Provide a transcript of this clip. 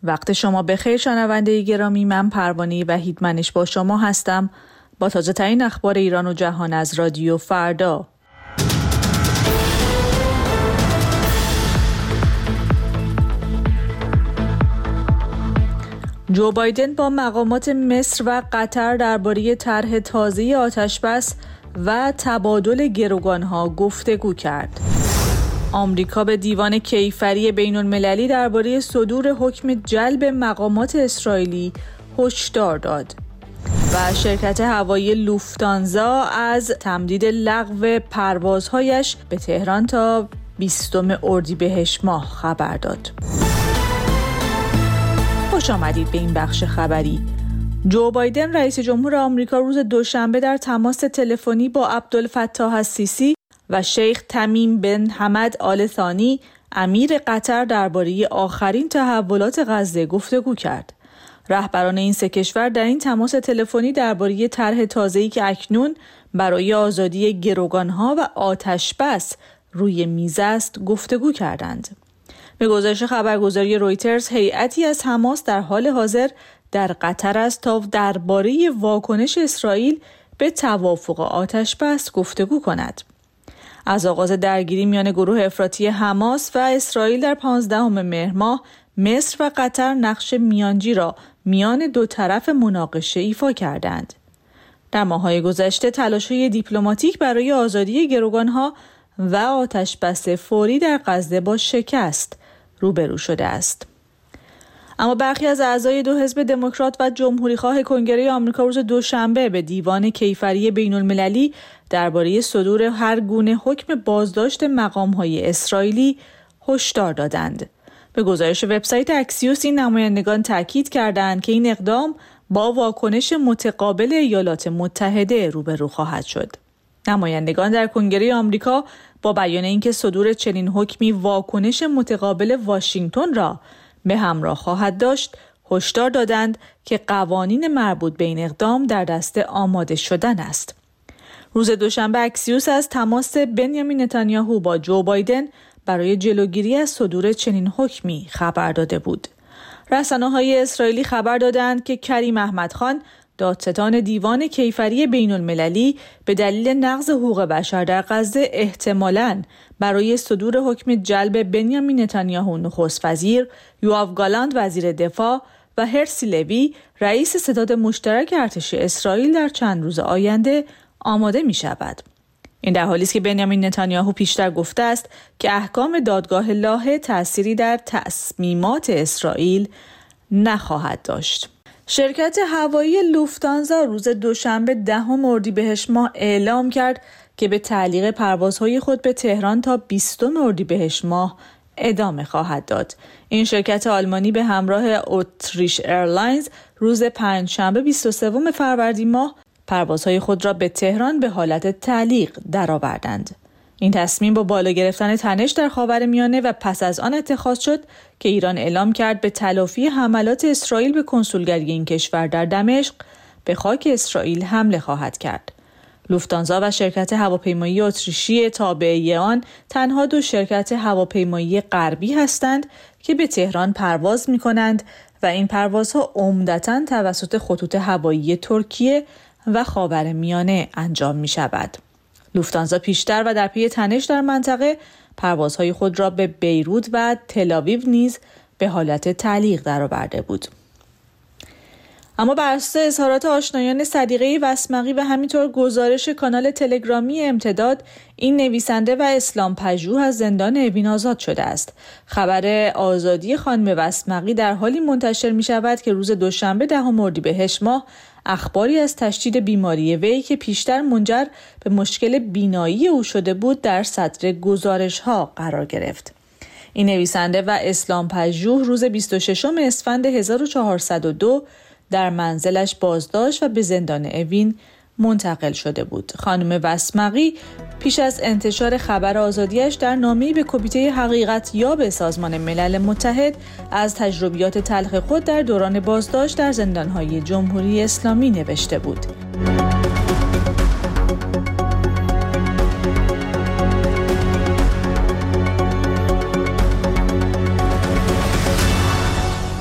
وقت شما بخیر شنونده گرامی، من پروانه وحیدمنش با شما هستم با تازه ترین اخبار ایران و جهان از رادیو فردا. جو بایدن با مقامات مصر و قطر درباره طرح تازه آتشبس و تبادل گروگانها گفتگو کرد. آمریکا به دیوان کیفری بین‌المللی درباره صدور حکم جلب مقامات اسرائیلی هشدار داد و شرکت هوایی لوفتانزا از تمدید لغو پروازهایش به تهران تا 20 اردیبهشت ماه خبر داد. خوش آمدید به این بخش خبری. جو بایدن رئیس جمهور آمریکا روز دوشنبه در تماس تلفنی با عبدالفتاح السیسی و شیخ تمیم بن حمد آل ثانی امیر قطر درباره آخرین تحولات غزه گفتگو کرد. رهبران این سه کشور در این تماس تلفنی درباره طرح تازه‌ای که اکنون برای آزادی گروگانها و آتشبس روی میز است گفتگو کردند. به گزارش خبرگزاری رویترز، هیئتی از حماس در حال حاضر در قطر است تا درباره واکنش اسرائیل به توافق آتشبس گفتگو کند. از آغاز درگیری میان گروه افراطی حماس و اسرائیل در 15 مهر ماه، مصر و قطر نقش میانجی را میان دو طرف مناقشه ایفا کردند. در ماه‌های گذشته تلاش‌های دیپلماتیک برای آزادی گروگانها و آتشبس فوری در غزه با شکست روبرو شده است. اما برخی از اعضای دو حزب دموکرات و جمهوری‌خواه کنگره آمریکا روز دوشنبه به دیوان کیفری بین‌المللی درباره صدور هر گونه حکم بازداشت مقام‌های اسرائیلی هشدار دادند. به گزارش وبسایت اکسیوس، این نمایندگان تاکید کردند که این اقدام با واکنش متقابل ایالات متحده روبرو خواهد شد. نمایندگان در کنگره آمریکا با بیان اینکه صدور چنین حکمی واکنش متقابل واشنگتن را به همراه خواهد داشت، هشدار دادند که قوانین مربوط به این اقدام در دست آماده شدن است. روز دوشنبه اکسیوس از تماس بنیامین نتانیاهو با جو بایدن برای جلوگیری از صدور چنین حکمی خبر داده بود. رسانه‌های اسرائیلی خبر دادند که کریم احمد خان، دادستان دیوان کیفری بین‌المللی، به دلیل نقض حقوق بشر در غزه احتمالاً برای صدور حکم جلب بنیامین نتانیاهو نخست وزیر، یوآو گالانت وزیر دفاع و هرسی لوی رئیس ستاد مشترک ارتش اسرائیل در چند روز آینده آماده می شود. این در حالی است که بنیامین نتانیاهو پیشتر گفته است که احکام دادگاه لاهه تأثیری در تصمیمات اسرائیل نخواهد داشت. شرکت هوایی لوفتانزا روز دوشنبه 10 اردیبهشت ماه اعلام کرد که به تعلیق پروازهای خود به تهران تا 20 اردیبهشت ماه ادامه خواهد داد. این شرکت آلمانی به همراه اتریش ایرلاینز روز پنجشنبه 23 فروردین ماه پروازهای خود را به تهران به حالت تعلیق درآوردند. این تصمیم با بالا گرفتن تنش در خاورمیانه و پس از آن اتخاذ شد که ایران اعلام کرد به تلافی حملات اسرائیل به کنسولگری این کشور در دمشق به خاک اسرائیل حمله خواهد کرد. لوفتانزا و شرکت هواپیمایی اتریشی تابعه آن تنها دو شرکت هواپیمایی غربی هستند که به تهران پرواز می‌کنند و این پروازها عمدتاً توسط خطوط هوایی ترکیه و خاورمیانه انجام می‌شود. لوفتانزا پیشتر و در پی تنش در منطقه پروازهای خود را به بیروت و تل‌آویو نیز به حالت تعلیق درآورده بود. اما بر اساس اظهارات آشنایان صدیقه وسمقی و همینطور گزارش کانال تلگرامی امتداد، این نویسنده و اسلام پژوه از زندان اوین آزاد شده است. خبر آزادی خانم وسمقی در حالی منتشر می شود که روز دوشنبه 10 اردیبهشت ماه اخباری از تشدید بیماری وی که پیشتر منجر به مشکل بینایی او شده بود در صدر گزارش‌ها قرار گرفت. این نویسنده و اسلام پژوه روز 26 اسفند 1402 در منزلش بازداشت و به زندان اوین منتقل شده بود. خانم وسمقی پیش از انتشار خبر آزادیش در نامه‌ای به کمیته حقیقت یاب سازمان ملل متحد از تجربیات تلخ خود در دوران بازداشت در زندان‌های جمهوری اسلامی نوشته بود.